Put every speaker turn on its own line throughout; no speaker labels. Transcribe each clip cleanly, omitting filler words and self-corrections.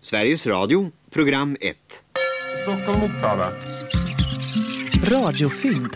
Sveriges Radio, program 1.
Stockholm Uppsala.
Radiofynd.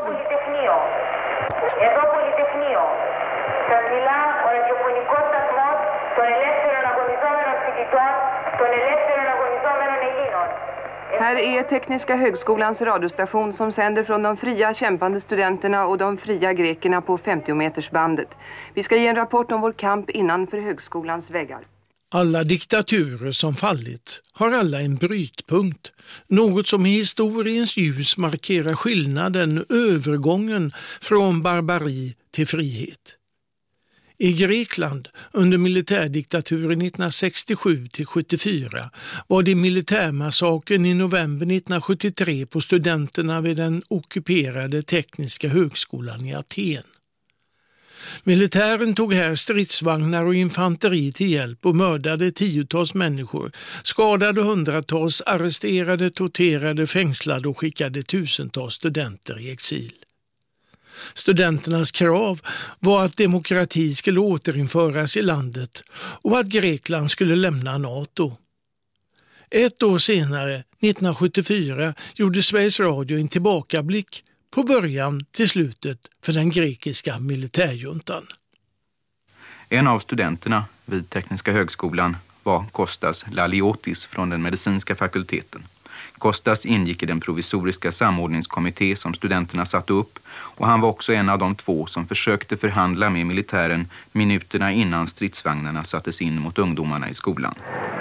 Här är Tekniska högskolans radiostation som sänder från de fria kämpande studenterna och de fria grekerna på 50-metersbandet. Vi ska ge en rapport om vår kamp innanför högskolans väggar.
Alla diktaturer som fallit har alla en brytpunkt, något som i historiens ljus markerar skillnaden, övergången från barbari till frihet. I Grekland under militärdiktaturen 1967-74 var det militärmassakern i november 1973 på studenterna vid den ockuperade tekniska högskolan i Aten. Militären tog här stridsvagnar och infanteri till hjälp och mördade tiotals människor, skadade hundratals, arresterade, torterade, fängslade och skickade tusentals studenter i exil. Studenternas krav var att demokrati skulle återinföras i landet och att Grekland skulle lämna NATO. Ett år senare, 1974, gjorde Sveriges Radio en tillbakablick på början till slutet för den grekiska militärjuntan.
En av studenterna vid Tekniska högskolan var Kostas Laliotis från den medicinska fakulteten. Kostas ingick i den provisoriska samordningskommitté som studenterna satte upp och han var också en av de två som försökte förhandla med militären minuterna innan stridsvagnarna sattes in mot ungdomarna i skolan.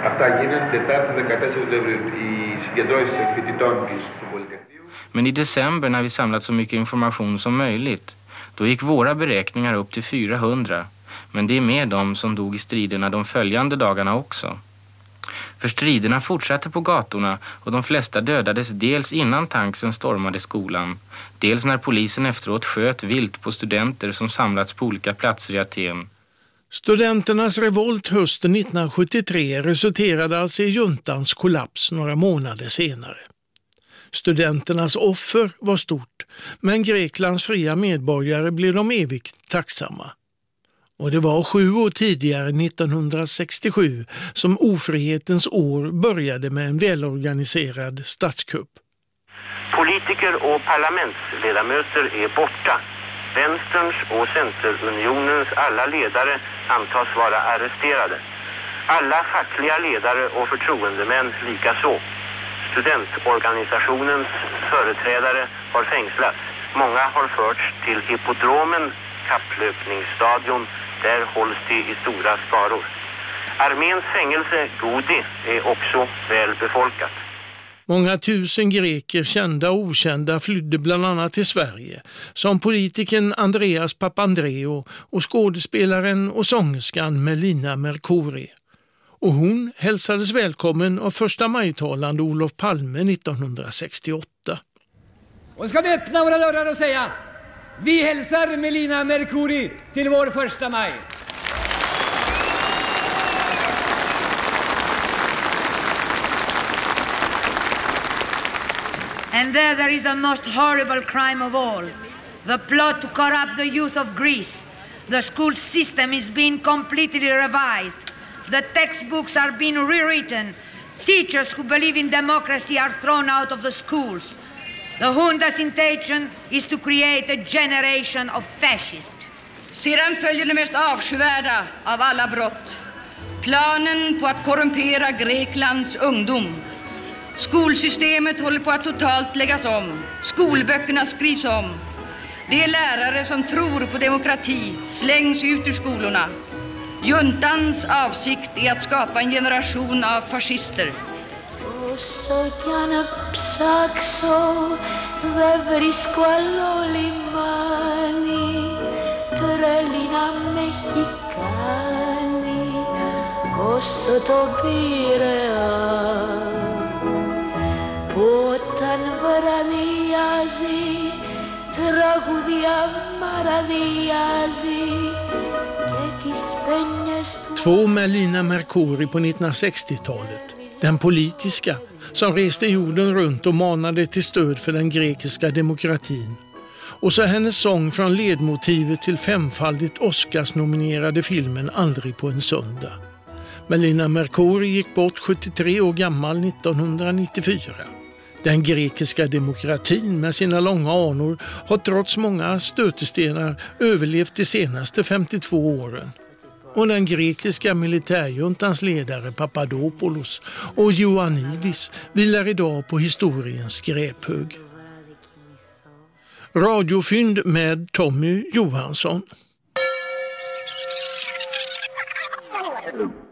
Men i december när vi samlat så mycket information som möjligt, då gick våra beräkningar upp till 400. Men det är med dem som dog i striderna de följande dagarna också. För striderna fortsatte på gatorna och de flesta dödades dels innan tanksen stormade skolan, dels när polisen efteråt sköt vilt på studenter som samlats på olika platser i Aten.
Studenternas revolt hösten 1973 resulterade alltså i juntans kollaps några månader senare. Studenternas offer var stort, men Greklands fria medborgare blev de evigt tacksamma. Och det var 7 år tidigare, 1967, som ofrihetens år började med en välorganiserad statskupp.
Politiker och parlamentsledamöter är borta. Vänsterns och Centerunionens alla ledare antas vara arresterade. Alla fackliga ledare och förtroendemän likaså. Studentorganisationens företrädare har fängslats. Många har förts till hippodromen, kapplöpningsstadion. Där hålls de i stora skaror. Arméns fängelse Gudi är också väl befolkat.
Många tusen greker, kända och okända, flydde bland annat till Sverige, som politikern Andreas Papandreou och skådespelaren och sångerskan Melina Mercouri. Och hon hälsades välkommen av första majtalande Olof Palme 1968.
Och ska vi öppna våra dörrar och säga: vi hälsar Melina Mercouri till vår första maj.
And there is the most horrible crime of all, the plot to corrupt the youth of Greece. The school system is being completely revised. The textbooks are being rewritten. Teachers who believe in democracy are thrown out of the schools. The junta's intention is to create a generation of fascists.
Sedan följer det mest avskyvärda av alla brott. Planen på att korrumpera Greklands ungdom. Skolsystemet håller på att totalt läggas om. Skolböckerna skrivs om. De lärare som tror på demokrati slängs ut ur skolorna. Juntans avsikt är att skapa en generation av fascister.
Όσο κι αν ψάξω δεν βρίσκω άλλο λιμάνι, τρέλη να με έχει κάνει όσο το Πειραιά. Όταν βραδιάζει τραγουδιά μαραδιάζει και τις πένιες του.
Två Melina Mercouri på 1960-talet. Den politiska, som reste jorden runt och manade till stöd för den grekiska demokratin. Och så hennes sång från ledmotivet till 5-faldigt Oscars-nominerade filmen Aldrig på en söndag. Melina Mercouri gick bort 73 år gammal 1994. Den grekiska demokratin med sina långa anor har trots många stötestenar överlevt de senaste 52 åren. Och den grekiska militärjuntans ledare Papadopoulos och Ioannidis vilar idag på historiens skräphög. Radiofynd med Tommy Johansson.